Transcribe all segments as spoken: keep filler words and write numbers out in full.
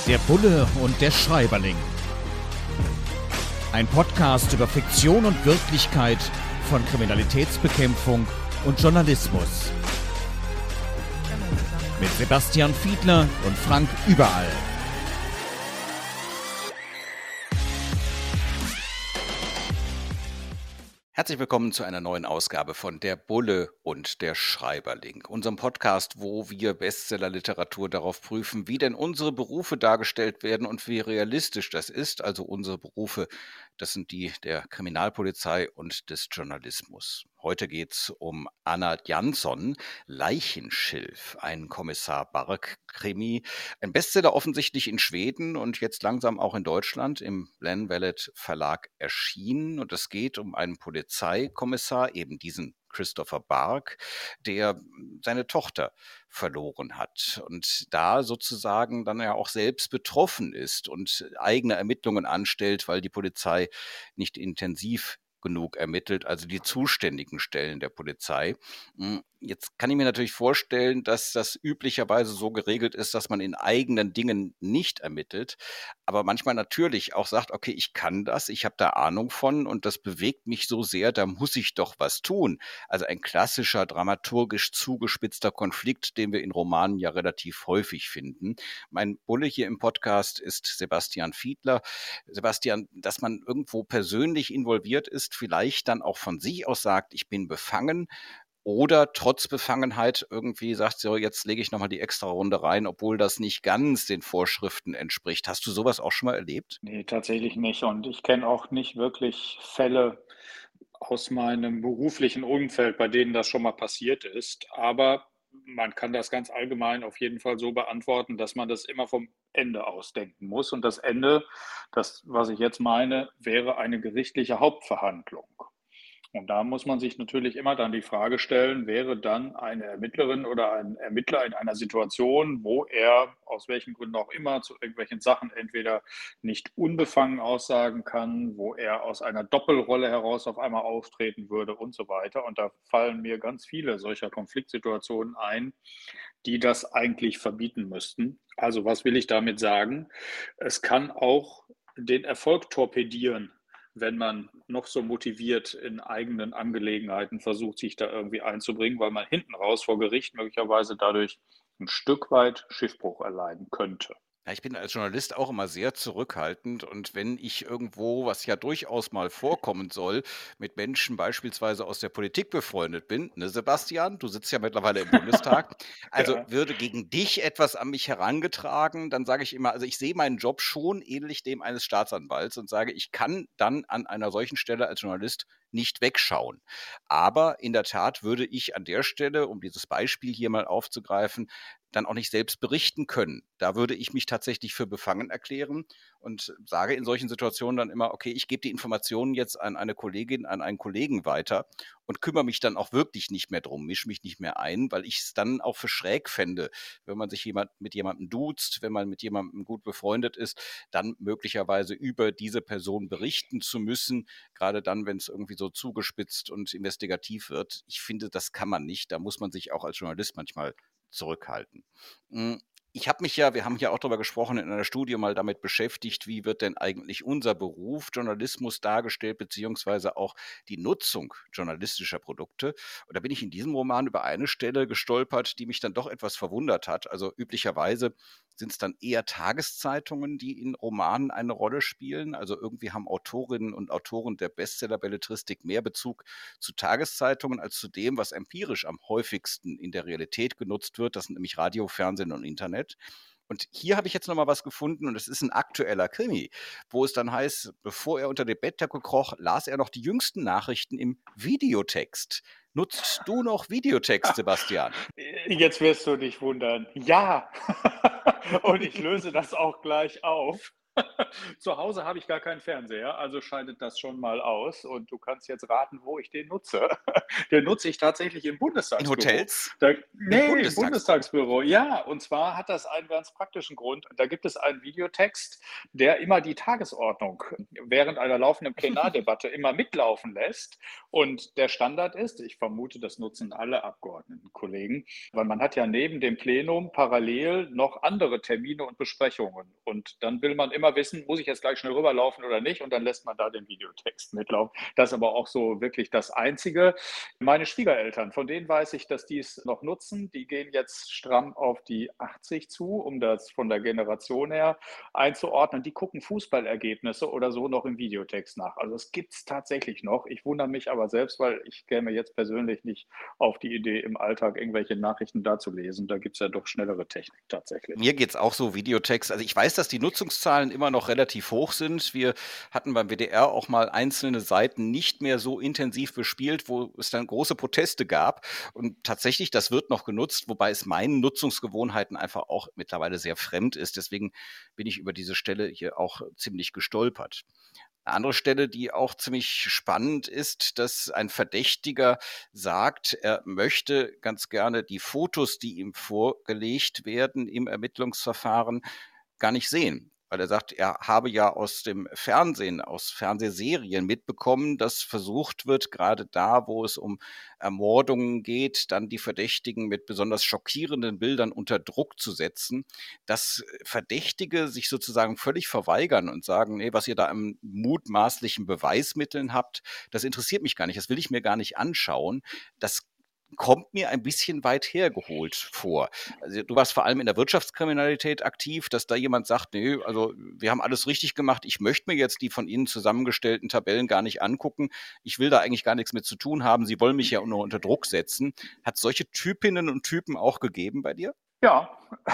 Der Bulle und der Schreiberling. Ein Podcast über Fiktion und Wirklichkeit von Kriminalitätsbekämpfung und Journalismus. Mit Sebastian Fiedler und Frank Überall. Herzlich willkommen zu einer neuen Ausgabe von Der Bulle und der Schreiberling, unserem Podcast, wo wir Bestsellerliteratur darauf prüfen, wie denn unsere Berufe dargestellt werden und wie realistisch das ist. Also unsere Berufe, das sind die der Kriminalpolizei und des Journalismus. Heute geht es um Anna Jansson, Leichenschilf, ein Kommissar Bark-Krimi. Ein Bestseller offensichtlich in Schweden und jetzt langsam auch in Deutschland im Blenvalet Verlag erschienen. Und es geht um einen Polizeikommissar, eben diesen Christopher Bark, der seine Tochter verloren hat und da sozusagen dann ja auch selbst betroffen ist und eigene Ermittlungen anstellt, weil die Polizei nicht intensiv genug ermittelt, also die zuständigen Stellen der Polizei. Jetzt kann ich mir natürlich vorstellen, dass das üblicherweise so geregelt ist, dass man in eigenen Dingen nicht ermittelt, aber manchmal natürlich auch sagt, okay, ich kann das, ich habe da Ahnung von und das bewegt mich so sehr, da muss ich doch was tun. Also ein klassischer, dramaturgisch zugespitzter Konflikt, den wir in Romanen ja relativ häufig finden. Mein Bulle hier im Podcast ist Sebastian Fiedler. Sebastian, dass man irgendwo persönlich involviert ist, vielleicht dann auch von sich aus sagt, ich bin befangen, oder trotz Befangenheit irgendwie sagt, so jetzt lege ich nochmal die extra Runde rein, obwohl das nicht ganz den Vorschriften entspricht. Hast du sowas auch schon mal erlebt? Nee, tatsächlich nicht. Und ich kenne auch nicht wirklich Fälle aus meinem beruflichen Umfeld, bei denen das schon mal passiert ist. Aber man kann das ganz allgemein auf jeden Fall so beantworten, dass man das immer vom Ende aus denken muss. Und das Ende, das, was ich jetzt meine, wäre eine gerichtliche Hauptverhandlung. Und da muss man sich natürlich immer dann die Frage stellen, wäre dann eine Ermittlerin oder ein Ermittler in einer Situation, wo er aus welchen Gründen auch immer zu irgendwelchen Sachen entweder nicht unbefangen aussagen kann, wo er aus einer Doppelrolle heraus auf einmal auftreten würde und so weiter. Und da fallen mir ganz viele solcher Konfliktsituationen ein, die das eigentlich verbieten müssten. Also was will ich damit sagen? Es kann auch den Erfolg torpedieren, wenn man noch so motiviert in eigenen Angelegenheiten versucht, sich da irgendwie einzubringen, weil man hinten raus vor Gericht möglicherweise dadurch ein Stück weit Schiffbruch erleiden könnte. Ja, ich bin als Journalist auch immer sehr zurückhaltend und wenn ich irgendwo, was ja durchaus mal vorkommen soll, mit Menschen beispielsweise aus der Politik befreundet bin, ne Sebastian, du sitzt ja mittlerweile im Bundestag, also Ja. würde gegen dich etwas an mich herangetragen, dann sage ich immer, also ich sehe meinen Job schon ähnlich dem eines Staatsanwalts und sage, ich kann dann an einer solchen Stelle als Journalist nicht wegschauen. Aber in der Tat würde ich an der Stelle, um dieses Beispiel hier mal aufzugreifen, dann auch nicht selbst berichten können. Da würde ich mich tatsächlich für befangen erklären und sage in solchen Situationen dann immer, okay, ich gebe die Informationen jetzt an eine Kollegin, an einen Kollegen weiter und kümmere mich dann auch wirklich nicht mehr drum, mische mich nicht mehr ein, weil ich es dann auch für schräg fände, wenn man sich jemand mit jemandem duzt, wenn man mit jemandem gut befreundet ist, dann möglicherweise über diese Person berichten zu müssen, gerade dann, wenn es irgendwie so zugespitzt und investigativ wird. Ich finde, das kann man nicht. Da muss man sich auch als Journalist manchmal zurückhalten. Ich habe mich ja, wir haben ja auch darüber gesprochen, in einer Studie mal damit beschäftigt, wie wird denn eigentlich unser Beruf Journalismus dargestellt, beziehungsweise auch die Nutzung journalistischer Produkte. Und da bin ich in diesem Roman über eine Stelle gestolpert, die mich dann doch etwas verwundert hat. Also üblicherweise sind es dann eher Tageszeitungen, die in Romanen eine Rolle spielen. Also irgendwie haben Autorinnen und Autoren der Bestseller-Belletristik mehr Bezug zu Tageszeitungen als zu dem, was empirisch am häufigsten in der Realität genutzt wird. Das sind nämlich Radio, Fernsehen und Internet. Und hier habe ich jetzt nochmal was gefunden und es ist ein aktueller Krimi, wo es dann heißt, bevor er unter die Bettdecke kroch, las er noch die jüngsten Nachrichten im Videotext. Nutzt du noch Videotext, Sebastian? Jetzt wirst du dich wundern. Ja, und ich löse das auch gleich auf. Zu Hause habe ich gar keinen Fernseher, also scheidet das schon mal aus und du kannst jetzt raten, wo ich den nutze. Den nutze ich tatsächlich im In Bundestagsbüro. Hotels? Da Im ne, im Bundestagsbüro. Bundestagsbüro. Ja, und zwar hat das einen ganz praktischen Grund. Da gibt es einen Videotext, der immer die Tagesordnung während einer laufenden Plenardebatte immer mitlaufen lässt. Und der Standard ist, ich vermute, das nutzen alle Abgeordnetenkollegen, weil man hat ja neben dem Plenum parallel noch andere Termine und Besprechungen. Und dann will man immer wissen, muss ich jetzt gleich schnell rüberlaufen oder nicht? Und dann lässt man da den Videotext mitlaufen. Das ist aber auch so wirklich das Einzige. Meine Schwiegereltern, von denen weiß ich, dass die es noch nutzen. Die gehen jetzt stramm auf die achtzig zu, um das von der Generation her einzuordnen. Die gucken Fußballergebnisse oder so noch im Videotext nach. Also es gibt es tatsächlich noch. Ich wundere mich aber selbst, weil ich käme jetzt persönlich nicht auf die Idee, im Alltag irgendwelche Nachrichten da zu lesen. Da gibt es ja doch schnellere Technik tatsächlich. Mir geht's auch so, Videotext. Also ich weiß, dass die Nutzungszahlen immer noch relativ hoch sind. Wir hatten beim W D R auch mal einzelne Seiten nicht mehr so intensiv bespielt, wo es dann große Proteste gab. Und tatsächlich, das wird noch genutzt, wobei es meinen Nutzungsgewohnheiten einfach auch mittlerweile sehr fremd ist. Deswegen bin ich über diese Stelle hier auch ziemlich gestolpert. Eine andere Stelle, die auch ziemlich spannend ist, dass ein Verdächtiger sagt, er möchte ganz gerne die Fotos, die ihm vorgelegt werden im Ermittlungsverfahren, gar nicht sehen. Weil er sagt, er habe ja aus dem Fernsehen, aus Fernsehserien mitbekommen, dass versucht wird, gerade da, wo es um Ermordungen geht, dann die Verdächtigen mit besonders schockierenden Bildern unter Druck zu setzen, dass Verdächtige sich sozusagen völlig verweigern und sagen, nee, was ihr da an mutmaßlichen Beweismitteln habt, das interessiert mich gar nicht, das will ich mir gar nicht anschauen. Das kommt mir ein bisschen weit hergeholt vor. Also du warst vor allem in der Wirtschaftskriminalität aktiv, dass da jemand sagt, nee, also wir haben alles richtig gemacht, ich möchte mir jetzt die von Ihnen zusammengestellten Tabellen gar nicht angucken, ich will da eigentlich gar nichts mit zu tun haben, Sie wollen mich ja nur unter Druck setzen. Hat es solche Typinnen und Typen auch gegeben bei dir? Ja,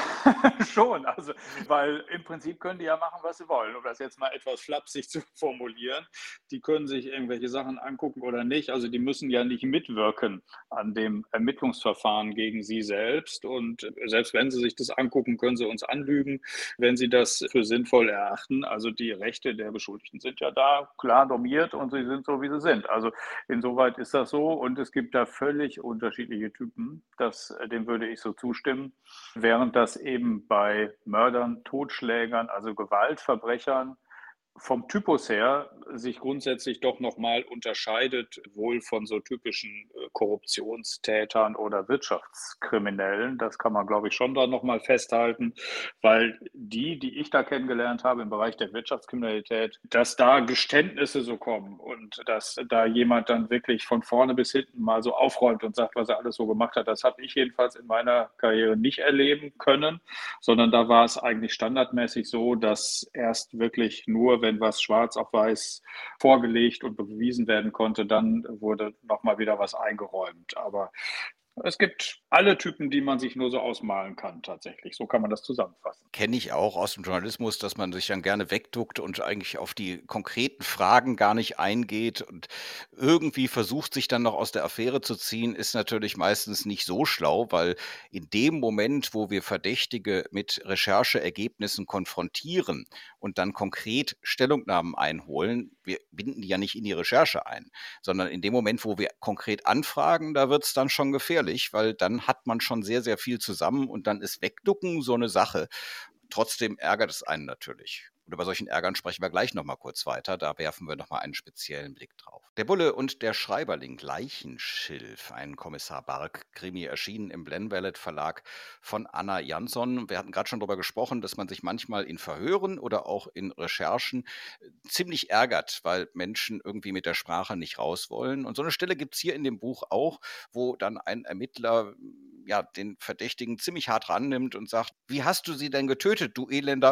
schon. Also, weil im Prinzip können die ja machen, was sie wollen, um das jetzt mal etwas flapsig zu formulieren. Die können sich irgendwelche Sachen angucken oder nicht. Also, die müssen ja nicht mitwirken an dem Ermittlungsverfahren gegen sie selbst. Und selbst wenn sie sich das angucken, können sie uns anlügen, wenn sie das für sinnvoll erachten. Also, die Rechte der Beschuldigten sind ja da klar normiert und sie sind so, wie sie sind. Also, insoweit ist das so. Und es gibt da völlig unterschiedliche Typen. Das, dem würde ich so zustimmen. Während das eben bei Mördern, Totschlägern, also Gewaltverbrechern vom Typus her sich grundsätzlich doch noch mal unterscheidet, wohl von so typischen äh, Korruptionstätern oder Wirtschaftskriminellen. Das kann man, glaube ich, schon da noch mal festhalten, weil die, die ich da kennengelernt habe im Bereich der Wirtschaftskriminalität, dass da Geständnisse so kommen und dass da jemand dann wirklich von vorne bis hinten mal so aufräumt und sagt, was er alles so gemacht hat, das habe ich jedenfalls in meiner Karriere nicht erleben können, sondern da war es eigentlich standardmäßig so, dass erst wirklich nur, wenn was schwarz auf weiß vorgelegt und bewiesen werden konnte, dann wurde nochmal wieder was eingeräumt. Aber es gibt alle Typen, die man sich nur so ausmalen kann, tatsächlich. So kann man das zusammenfassen. Kenne ich auch aus dem Journalismus, dass man sich dann gerne wegduckt und eigentlich auf die konkreten Fragen gar nicht eingeht und irgendwie versucht, sich dann noch aus der Affäre zu ziehen, ist natürlich meistens nicht so schlau, weil in dem Moment, wo wir Verdächtige mit Rechercheergebnissen konfrontieren und dann konkret Stellungnahmen einholen, wir binden die ja nicht in die Recherche ein, sondern in dem Moment, wo wir konkret anfragen, da wird es dann schon gefährlich, weil dann hat man schon sehr, sehr viel zusammen und dann ist Wegducken so eine Sache. Trotzdem ärgert es einen natürlich. Und über solchen Ärgern sprechen wir gleich nochmal kurz weiter. Da werfen wir nochmal einen speziellen Blick drauf. Der Bulle und der Schreiberling, Leichenschilf, ein Kommissar Bark-Krimi, erschienen im Blenvalet Verlag von Anna Jansson. Wir hatten gerade schon darüber gesprochen, dass man sich manchmal in Verhören oder auch in Recherchen ziemlich ärgert, weil Menschen irgendwie mit der Sprache nicht raus wollen. Und so eine Stelle gibt es hier in dem Buch auch, wo dann ein Ermittler ja, den Verdächtigen ziemlich hart rannimmt und sagt, wie hast du sie denn getötet, du elender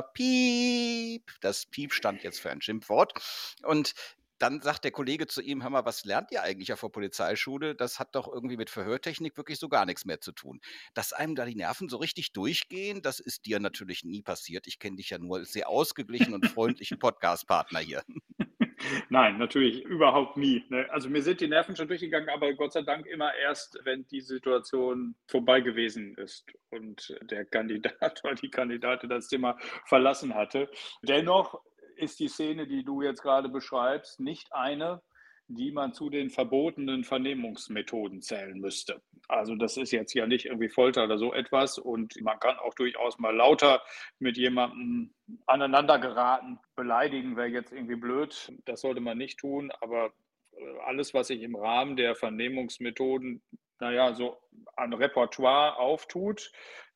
Piep? Das Piep stand jetzt für ein Schimpfwort. Und dann sagt der Kollege zu ihm, hör mal, was lernt ihr eigentlich auf der Polizeischule? Das hat doch irgendwie mit Verhörtechnik wirklich so gar nichts mehr zu tun. Dass einem da die Nerven so richtig durchgehen, das ist dir natürlich nie passiert. Ich kenne dich ja nur als sehr ausgeglichen und freundlichen Podcast-Partner hier. Nein, natürlich überhaupt nie, ne? Also, mir sind die Nerven schon durchgegangen, aber Gott sei Dank immer erst, wenn die Situation vorbei gewesen ist und der Kandidat oder die Kandidatin das Zimmer verlassen hatte. Dennoch ist die Szene, die du jetzt gerade beschreibst, nicht eine, die man zu den verbotenen Vernehmungsmethoden zählen müsste. Also, das ist jetzt ja nicht irgendwie Folter oder so etwas und man kann auch durchaus mal lauter mit jemandem aneinander geraten. Beleidigen wäre jetzt irgendwie blöd, das sollte man nicht tun, aber äh, alles, was sich im Rahmen der Vernehmungsmethoden, naja, so an Repertoire auftut,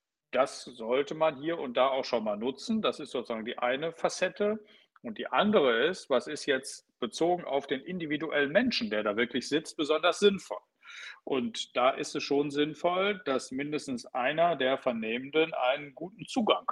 das sollte man hier und da auch schon mal nutzen. Das ist sozusagen die eine Facette. Und die andere ist, was ist jetzt bezogen auf den individuellen Menschen, der da wirklich sitzt, besonders sinnvoll? Und da ist es schon sinnvoll, dass mindestens einer der Vernehmenden einen guten Zugang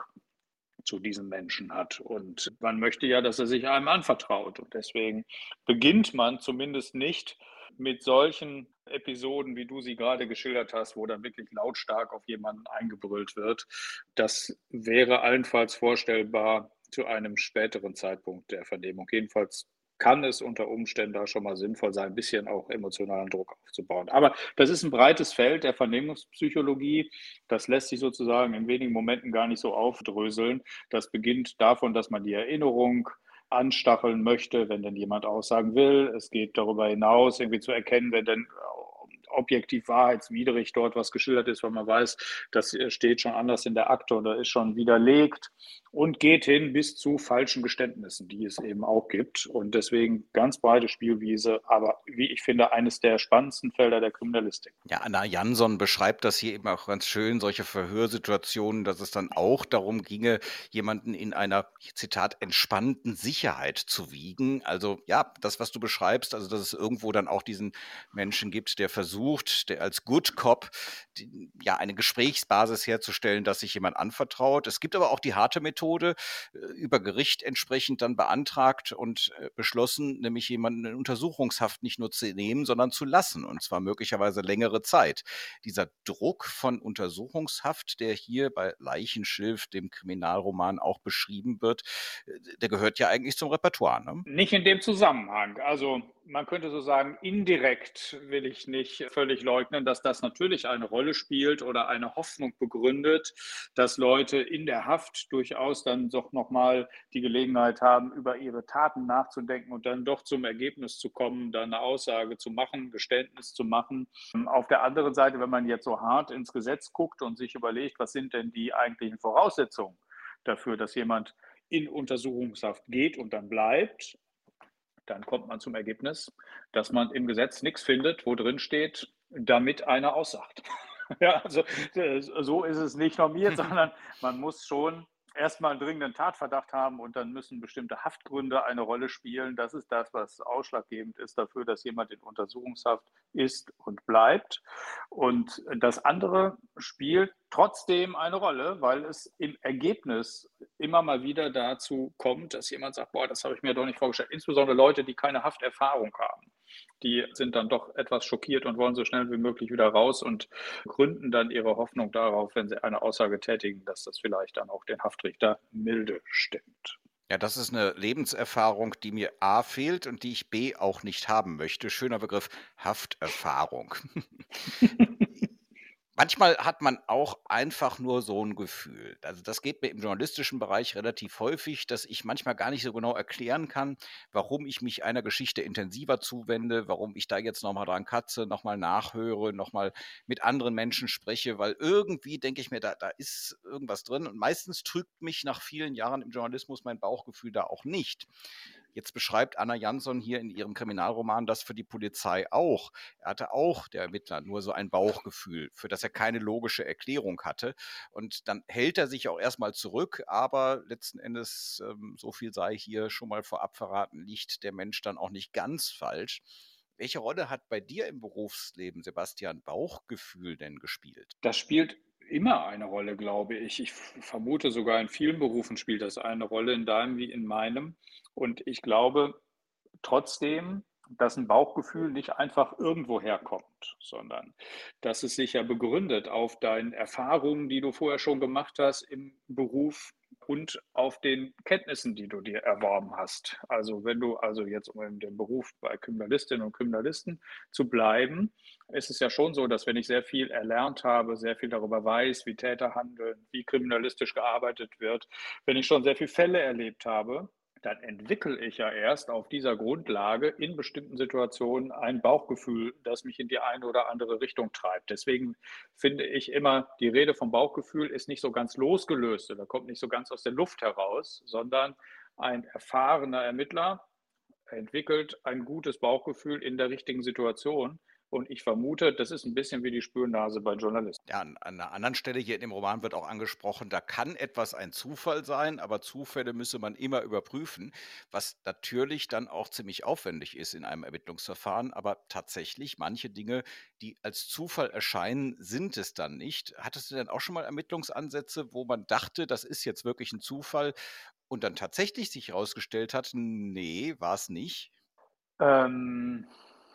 zu diesem Menschen hat. Und man möchte ja, dass er sich einem anvertraut. Und deswegen beginnt man zumindest nicht mit solchen Episoden, wie du sie gerade geschildert hast, wo dann wirklich lautstark auf jemanden eingebrüllt wird. Das wäre allenfalls vorstellbar zu einem späteren Zeitpunkt der Vernehmung. Jedenfalls kann es unter Umständen da schon mal sinnvoll sein, ein bisschen auch emotionalen Druck aufzubauen. Aber das ist ein breites Feld der Vernehmungspsychologie. Das lässt sich sozusagen in wenigen Momenten gar nicht so aufdröseln. Das beginnt davon, dass man die Erinnerung anstacheln möchte, wenn denn jemand Aussagen will. Es geht darüber hinaus, irgendwie zu erkennen, wenn denn objektiv wahrheitswidrig dort was geschildert ist, weil man weiß, das steht schon anders in der Akte oder ist schon widerlegt und geht hin bis zu falschen Geständnissen, die es eben auch gibt. Und deswegen ganz breite Spielwiese, aber wie ich finde, eines der spannendsten Felder der Kriminalistik. Ja, Anna Jansson beschreibt das hier eben auch ganz schön, solche Verhörsituationen, dass es dann auch darum ginge, jemanden in einer, Zitat, entspannten Sicherheit zu wiegen. Also ja, das, was du beschreibst, also dass es irgendwo dann auch diesen Menschen gibt, der versucht, der als Good Cop die, ja eine Gesprächsbasis herzustellen, dass sich jemand anvertraut. Es gibt aber auch die harte Methode, äh, über Gericht entsprechend dann beantragt und äh, beschlossen, nämlich jemanden in Untersuchungshaft nicht nur zu nehmen, sondern zu lassen, und zwar möglicherweise längere Zeit. Dieser Druck von Untersuchungshaft, der hier bei Leichenschilf, dem Kriminalroman, auch beschrieben wird, äh, der gehört ja eigentlich zum Repertoire, ne? Nicht in dem Zusammenhang. Also man könnte so sagen, indirekt will ich nicht völlig leugnen, dass das natürlich eine Rolle spielt oder eine Hoffnung begründet, dass Leute in der Haft durchaus dann doch nochmal die Gelegenheit haben, über ihre Taten nachzudenken und dann doch zum Ergebnis zu kommen, dann eine Aussage zu machen, Geständnis zu machen. Auf der anderen Seite, wenn man jetzt so hart ins Gesetz guckt und sich überlegt, was sind denn die eigentlichen Voraussetzungen dafür, dass jemand in Untersuchungshaft geht und dann bleibt, dann kommt man zum Ergebnis, dass man im Gesetz nichts findet, wo drin steht, damit einer aussagt. Ja, also äh, so ist es nicht normiert, sondern man muss schon erstmal einen dringenden Tatverdacht haben und dann müssen bestimmte Haftgründe eine Rolle spielen. Das ist das, was ausschlaggebend ist dafür, dass jemand in Untersuchungshaft ist und bleibt. Und das andere spielt trotzdem eine Rolle, weil es im Ergebnis immer mal wieder dazu kommt, dass jemand sagt, boah, das habe ich mir doch nicht vorgestellt. Insbesondere Leute, die keine Hafterfahrung haben. Die sind dann doch etwas schockiert und wollen so schnell wie möglich wieder raus und gründen dann ihre Hoffnung darauf, wenn sie eine Aussage tätigen, dass das vielleicht dann auch den Haftrichter milde stimmt. Ja, das ist eine Lebenserfahrung, die mir A fehlt und die ich B auch nicht haben möchte. Schöner Begriff, Hafterfahrung. Manchmal hat man auch einfach nur so ein Gefühl. Also, das geht mir im journalistischen Bereich relativ häufig, dass ich manchmal gar nicht so genau erklären kann, warum ich mich einer Geschichte intensiver zuwende, warum ich da jetzt noch mal dran kratze, noch mal nachhöre, noch mal mit anderen Menschen spreche, weil irgendwie denke ich mir, da da ist irgendwas drin und meistens trügt mich nach vielen Jahren im Journalismus mein Bauchgefühl da auch nicht. Jetzt beschreibt Anna Jansson hier in ihrem Kriminalroman das für die Polizei auch. Er hatte auch, der Ermittler, nur so ein Bauchgefühl, für das er keine logische Erklärung hatte. Und dann hält er sich auch erstmal zurück, aber letzten Endes, ähm, so viel sei hier schon mal vorab verraten, liegt der Mensch dann auch nicht ganz falsch. Welche Rolle hat bei dir im Berufsleben, Sebastian, Bauchgefühl denn gespielt? Das spielt immer eine Rolle, glaube ich. Ich vermute sogar in vielen Berufen spielt das eine Rolle, in deinem wie in meinem. Und ich glaube trotzdem, dass ein Bauchgefühl nicht einfach irgendwo herkommt, sondern dass es sich ja begründet auf deinen Erfahrungen, die du vorher schon gemacht hast im Beruf, und auf den Kenntnissen, die du dir erworben hast. Also wenn du also jetzt, um in dem Beruf bei Kriminalistinnen und Kriminalisten zu bleiben, ist es ja schon so, dass wenn ich sehr viel erlernt habe, sehr viel darüber weiß, wie Täter handeln, wie kriminalistisch gearbeitet wird, wenn ich schon sehr viele Fälle erlebt habe, dann entwickle ich ja erst auf dieser Grundlage in bestimmten Situationen ein Bauchgefühl, das mich in die eine oder andere Richtung treibt. Deswegen finde ich immer, die Rede vom Bauchgefühl ist nicht so ganz losgelöst oder kommt nicht so ganz aus der Luft heraus, sondern ein erfahrener Ermittler entwickelt ein gutes Bauchgefühl in der richtigen Situation. Und ich vermute, das ist ein bisschen wie die Spürnase bei Journalisten. Ja, an, an einer anderen Stelle hier in dem Roman wird auch angesprochen, da kann etwas ein Zufall sein, aber Zufälle müsse man immer überprüfen, was natürlich dann auch ziemlich aufwendig ist in einem Ermittlungsverfahren. Aber tatsächlich, manche Dinge, die als Zufall erscheinen, sind es dann nicht. Hattest du denn auch schon mal Ermittlungsansätze, wo man dachte, das ist jetzt wirklich ein Zufall und dann tatsächlich sich herausgestellt hat, nee, war es nicht? Ähm,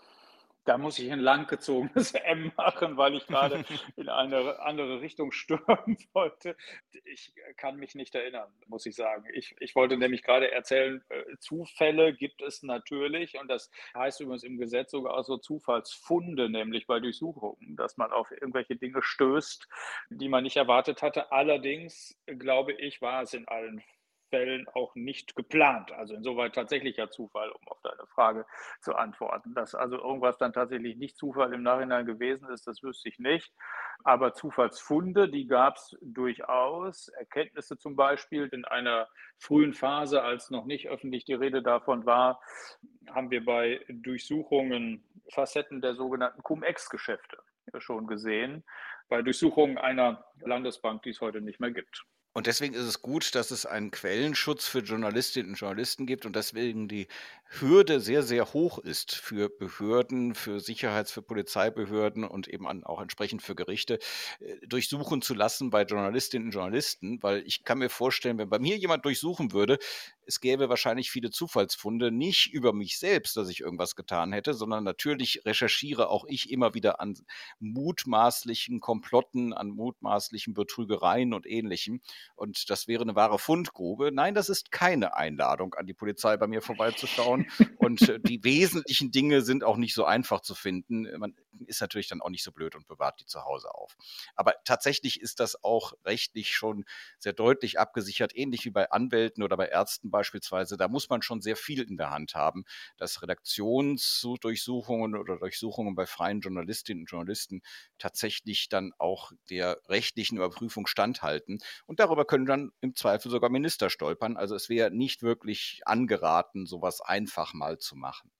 Da muss ich ein langgezogenes M machen, weil ich gerade in eine andere Richtung stürmen wollte. Ich kann mich nicht erinnern, muss ich sagen. Ich ich wollte nämlich gerade erzählen, äh, Zufälle gibt es natürlich und das heißt übrigens im Gesetz sogar auch so Zufallsfunde, nämlich bei Durchsuchungen, dass man auf irgendwelche Dinge stößt, die man nicht erwartet hatte. Allerdings, glaube ich, war es in allen Fällen auch nicht geplant. Also insoweit tatsächlicher Zufall, um auf deine Frage zu antworten. Dass also irgendwas dann tatsächlich nicht Zufall im Nachhinein gewesen ist, das wüsste ich nicht. Aber Zufallsfunde, die gab es durchaus. Erkenntnisse zum Beispiel in einer frühen Phase, als noch nicht öffentlich die Rede davon war, haben wir bei Durchsuchungen Facetten der sogenannten Cum-Ex-Geschäfte schon gesehen, bei Durchsuchungen einer Landesbank, die es heute nicht mehr gibt. Und deswegen ist es gut, dass es einen Quellenschutz für Journalistinnen und Journalisten gibt und deswegen die Hürde sehr, sehr hoch ist für Behörden, für Sicherheits-, für Polizeibehörden und eben an, auch entsprechend für Gerichte, äh, durchsuchen zu lassen bei Journalistinnen und Journalisten, weil ich kann mir vorstellen, wenn bei mir jemand durchsuchen würde, es gäbe wahrscheinlich viele Zufallsfunde, nicht über mich selbst, dass ich irgendwas getan hätte, sondern natürlich recherchiere auch ich immer wieder an mutmaßlichen Komplotten, an mutmaßlichen Betrügereien und Ähnlichem. Und das wäre eine wahre Fundgrube. Nein, das ist keine Einladung an die Polizei, bei mir vorbeizuschauen. Und äh, die wesentlichen Dinge sind auch nicht so einfach zu finden. Man ist natürlich dann auch nicht so blöd und bewahrt die zu Hause auf. Aber tatsächlich ist das auch rechtlich schon sehr deutlich abgesichert, ähnlich wie bei Anwälten oder bei Ärzten beispielsweise. Da muss man schon sehr viel in der Hand haben, dass Redaktionsdurchsuchungen oder Durchsuchungen bei freien Journalistinnen und Journalisten tatsächlich dann auch der rechtlichen Überprüfung standhalten. Und darüber können dann im Zweifel sogar Minister stolpern. Also es wäre nicht wirklich angeraten, sowas einfach mal zu machen.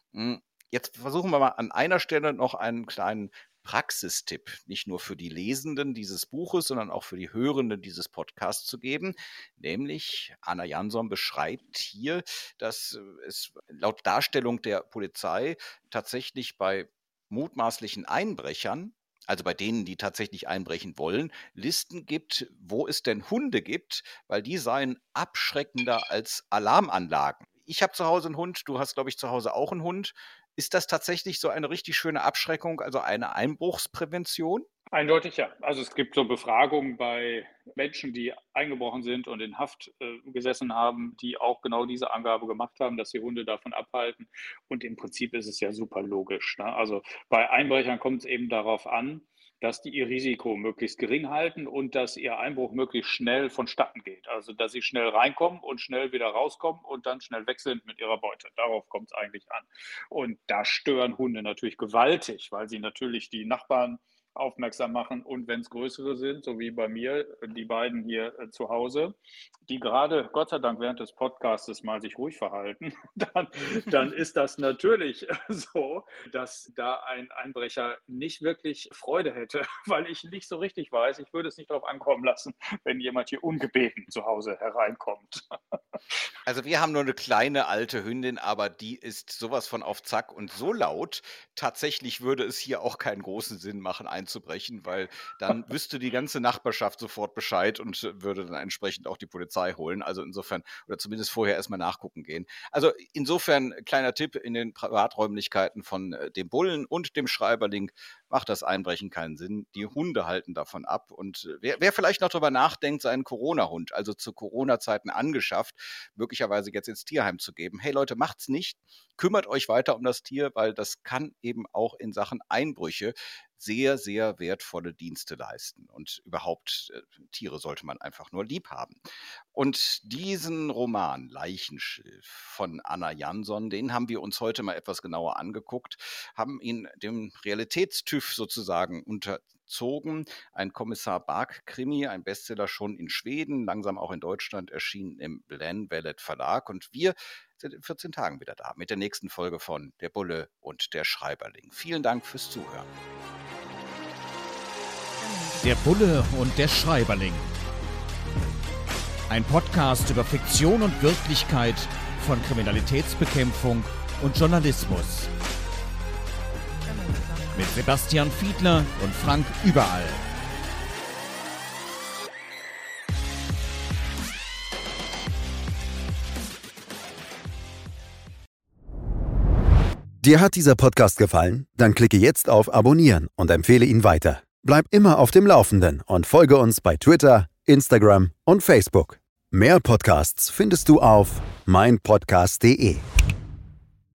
Jetzt versuchen wir mal an einer Stelle noch einen kleinen Praxistipp, nicht nur für die Lesenden dieses Buches, sondern auch für die Hörenden dieses Podcasts zu geben. Nämlich Anna Jansson beschreibt hier, dass es laut Darstellung der Polizei tatsächlich bei mutmaßlichen Einbrechern, also bei denen, die tatsächlich einbrechen wollen, Listen gibt, wo es denn Hunde gibt, weil die seien abschreckender als Alarmanlagen. Ich habe zu Hause einen Hund, du hast, glaube ich, zu Hause auch einen Hund. Ist das tatsächlich so eine richtig schöne Abschreckung, also eine Einbruchsprävention? Eindeutig ja. Also es gibt so Befragungen bei Menschen, die eingebrochen sind und in Haft äh, gesessen haben, die auch genau diese Angabe gemacht haben, dass die Hunde davon abhalten. Und im Prinzip ist es ja super logisch. Ne? Also bei Einbrechern kommt es eben darauf an, dass die ihr Risiko möglichst gering halten und dass ihr Einbruch möglichst schnell vonstatten geht. Also dass sie schnell reinkommen und schnell wieder rauskommen und dann schnell weg sind mit ihrer Beute. Darauf kommt es eigentlich an. Und da stören Hunde natürlich gewaltig, weil sie natürlich die Nachbarn aufmerksam machen und wenn es größere sind, so wie bei mir, die beiden hier äh, zu Hause, die gerade Gott sei Dank während des Podcastes mal sich ruhig verhalten, dann, dann ist das natürlich so, dass da ein Einbrecher nicht wirklich Freude hätte, weil ich nicht so richtig weiß, ich würde es nicht darauf ankommen lassen, wenn jemand hier ungebeten zu Hause hereinkommt. Also wir haben nur eine kleine alte Hündin, aber die ist sowas von auf Zack und so laut. Tatsächlich würde es hier auch keinen großen Sinn machen, einzubrechen, weil dann wüsste die ganze Nachbarschaft sofort Bescheid und würde dann entsprechend auch die Polizei holen. Also insofern, oder zumindest vorher erstmal nachgucken gehen. Also insofern, kleiner Tipp, in den Privaträumlichkeiten von dem Bullen und dem Schreiberling macht das Einbrechen keinen Sinn. Die Hunde halten davon ab. Und wer, wer vielleicht noch darüber nachdenkt, seinen Corona-Hund, also zu Corona-Zeiten angeschafft, möglicherweise jetzt ins Tierheim zu geben. Hey Leute, macht's nicht. Kümmert euch weiter um das Tier, weil das kann eben auch in Sachen Einbrüche sehr, sehr wertvolle Dienste leisten. Und überhaupt, äh, Tiere sollte man einfach nur lieb haben. Und diesen Roman Leichenschilf von Anna Jansson, den haben wir uns heute mal etwas genauer angeguckt, haben ihn dem Realitätstüv sozusagen unterzogen. Ein Kommissar Bark-Krimi, ein Bestseller schon in Schweden, langsam auch in Deutschland erschienen im Blenvelet Verlag. Und wir sind in vierzehn Tagen wieder da mit der nächsten Folge von Der Bulle und der Schreiberling. Vielen Dank fürs Zuhören. Der Bulle und der Schreiberling. Ein Podcast über Fiktion und Wirklichkeit von Kriminalitätsbekämpfung und Journalismus. Mit Sebastian Fiedler und Frank Überall. Dir hat dieser Podcast gefallen? Dann klicke jetzt auf Abonnieren und empfehle ihn weiter. Bleib immer auf dem Laufenden und folge uns bei Twitter, Instagram und Facebook. Mehr Podcasts findest du auf meinpodcast punkt de.